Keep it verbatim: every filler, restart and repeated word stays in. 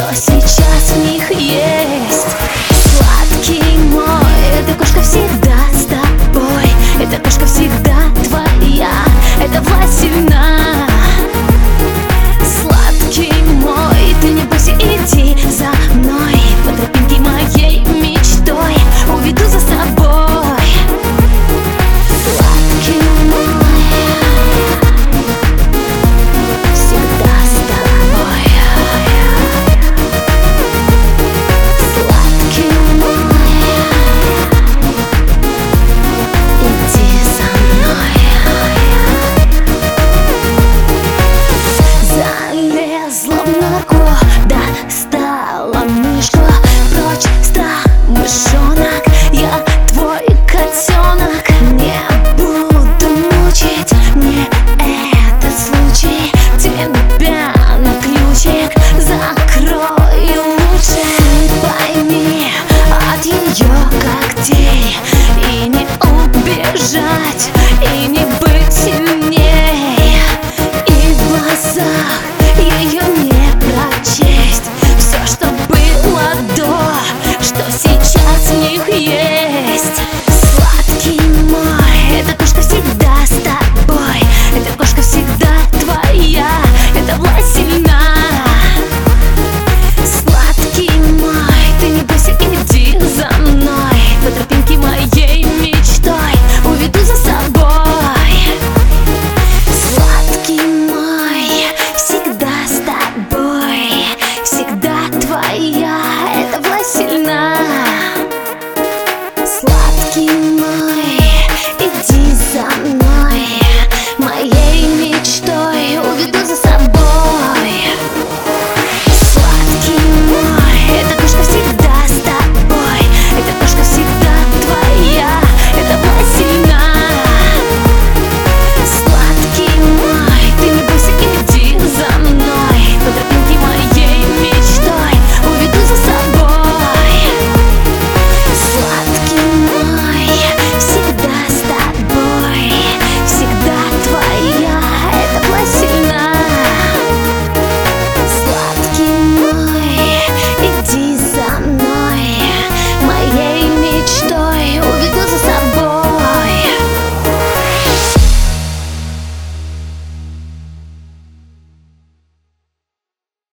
сейчас в них есть. Сладкий мой, эта кошка всегда с тобой, эта кошка всегда твоя, эта власть сильна. Сладкий мой, ты не бойся, иди за мной, по тропинке моей мечтой уведу за собой. Сладкий мой, всегда с тобой. Сладкий мой, иди за мной. Залезла в норку, достала мышку, прочь с